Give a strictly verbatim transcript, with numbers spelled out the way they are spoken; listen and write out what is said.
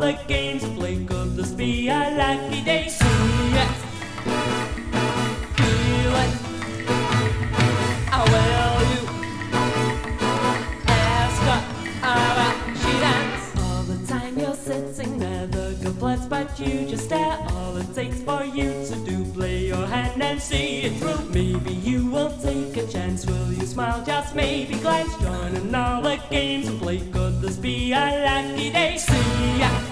the games and play. Could this be a lucky day? See it, feel it. How will you ask her about she dance? All the time you're sitting there, the good flirts, but you just stare. All it takes for you to do, play your hand and see it through. Maybe you will take a chance. Will you smile, just maybe glance? Join in all the games and play. Could this be a lucky day? See ya.